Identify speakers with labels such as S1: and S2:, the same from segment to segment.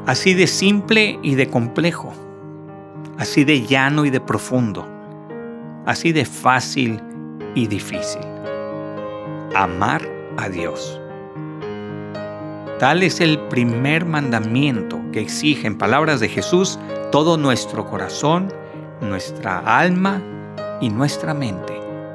S1: Así de simple y de complejo, así de llano y de profundo, así de fácil y difícil. Amar a Dios. Tal es el primer mandamiento que exige, en palabras de Jesús, todo nuestro corazón, nuestra alma y nuestra mente.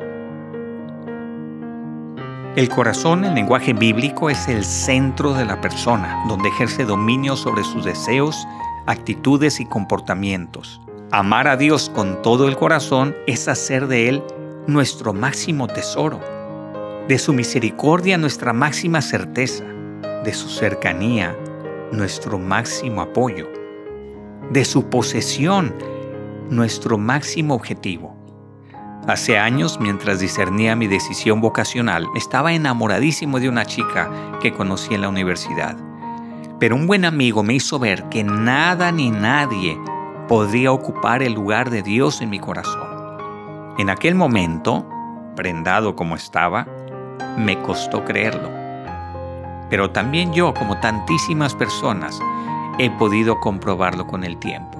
S1: El corazón, en lenguaje bíblico, es el centro de la persona, donde ejerce dominio sobre sus deseos, actitudes y comportamientos. Amar a Dios con todo el corazón es hacer de Él nuestro máximo tesoro, de su misericordia nuestra máxima certeza, de su cercanía nuestro máximo apoyo, de su posesión nuestro máximo objetivo. Hace años, mientras discernía mi decisión vocacional, estaba enamoradísimo de una chica que conocí en la universidad. Pero un buen amigo me hizo ver que nada ni nadie podría ocupar el lugar de Dios en mi corazón. En aquel momento, prendado como estaba, me costó creerlo. Pero también yo, como tantísimas personas, he podido comprobarlo con el tiempo.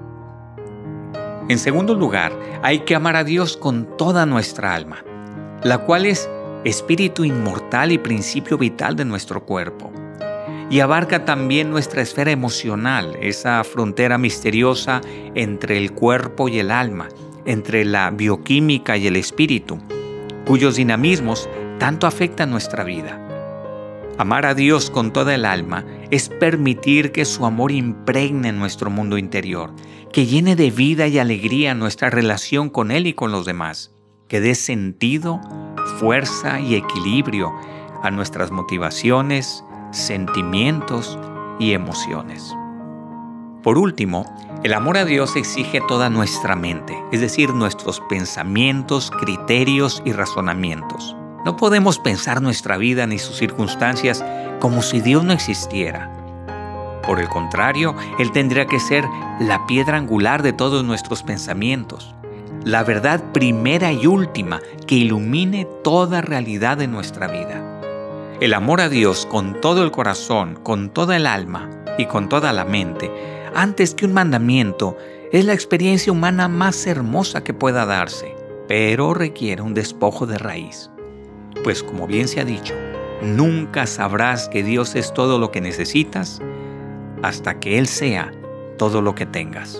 S1: En segundo lugar, hay que amar a Dios con toda nuestra alma, la cual es espíritu inmortal y principio vital de nuestro cuerpo. Y abarca también nuestra esfera emocional, esa frontera misteriosa entre el cuerpo y el alma, entre la bioquímica y el espíritu, cuyos dinamismos tanto afectan nuestra vida. Amar a Dios con toda el alma es permitir que su amor impregne nuestro mundo interior, que llene de vida y alegría nuestra relación con Él y con los demás, que dé sentido, fuerza y equilibrio a nuestras motivaciones, sentimientos y emociones. Por último, el amor a Dios exige toda nuestra mente, es decir, nuestros pensamientos, criterios y razonamientos. No podemos pensar nuestra vida ni sus circunstancias como si Dios no existiera. Por el contrario, Él tendría que ser la piedra angular de todos nuestros pensamientos, la verdad primera y última que ilumine toda realidad de nuestra vida. El amor a Dios con todo el corazón, con toda el alma y con toda la mente, antes que un mandamiento, es la experiencia humana más hermosa que pueda darse, pero requiere un despojo de raíz. Pues como bien se ha dicho, nunca sabrás que Dios es todo lo que necesitas hasta que Él sea todo lo que tengas.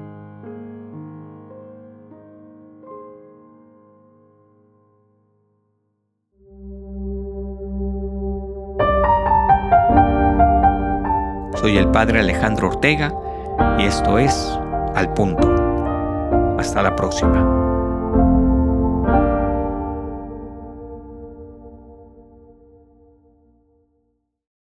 S1: Soy el Padre Alejandro Ortega y esto es Al Punto. Hasta la próxima.